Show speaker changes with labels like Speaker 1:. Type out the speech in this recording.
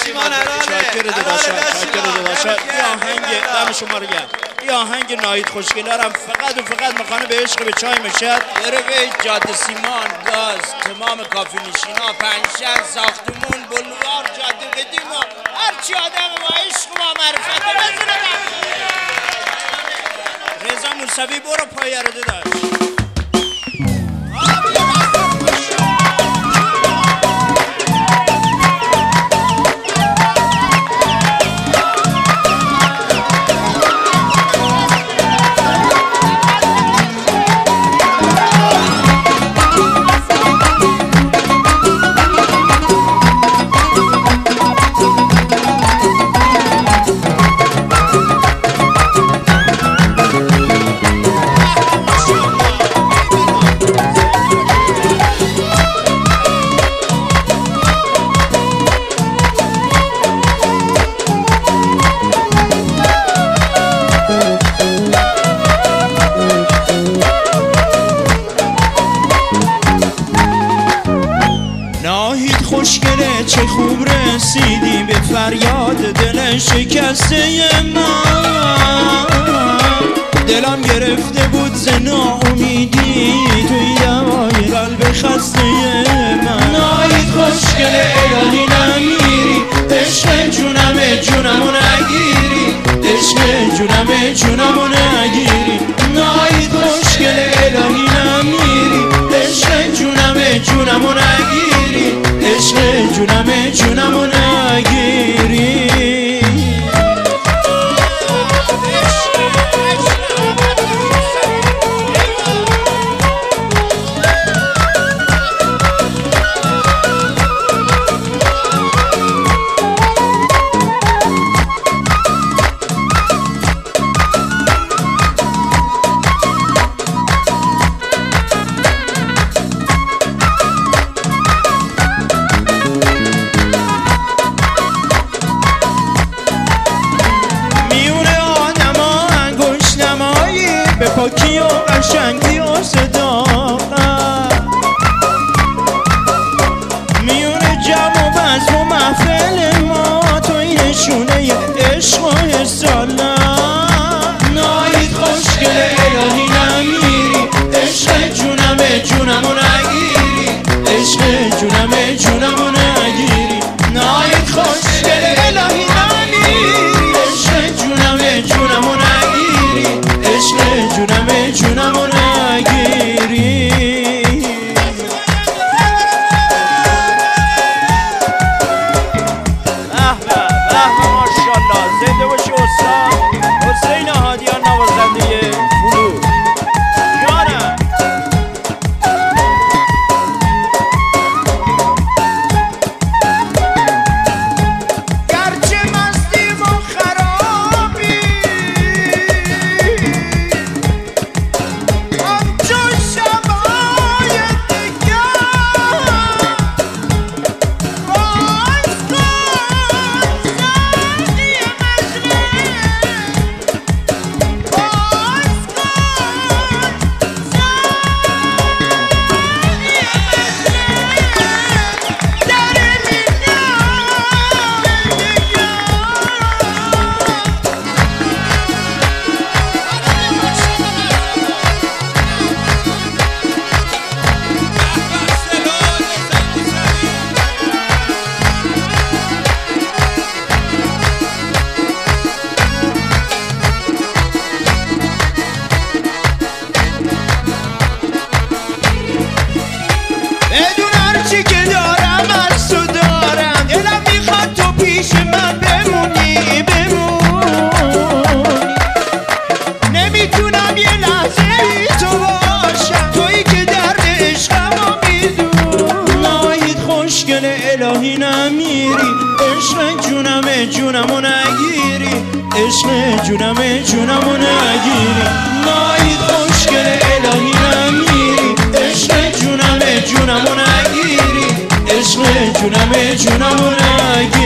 Speaker 1: ایمان
Speaker 2: یه آهنگ دم شما رو گرم، یه آهنگ نایید خوشگلارم فقط و فقط مخانه به عشق به چای مشد دره جاده سیمان گاز تمام کافی نشینا پنجشهر ساختمون بلوار جاده قدیم و هرچی آدم با عشق و معرفت رضا موسوی برو پایه رو داشت. خوشگله چه خوب رسیدی به فریاد دل شکسته من، دلم گرفته بود ز ناامیدی توی دوای قلب خسته من. نایید خوشگله الهی نمیری، عشق جونمو نگیری، عشق جونمو نگیری. نایید خوشگله الهی نمیری، عشق جونمو نگیری، عشق جونمو نگیری. پاکی و قشنگی و صداقت میونه جمع و بزم و محفل ما توی نشونه عشق و حسالت. نایید خوشگله الهی نمیری، عشق جونمو نگیری، عشق جونمو نگیری. نایید خوشگله الهی نمیری، عشق جونمو نگیری، عشق جونمو نگیری. ماشاءالله زنده باشی استاد حسین هادیان نوازنده بلو جانم. گرچه مستیم و خرابی الهی نمیری، عشق جونمو نگیری، عشق جونمو نگیری. نایید خوشگله الهی نمیری، عشق جونمو نگیری، عشق جونمو نگیری.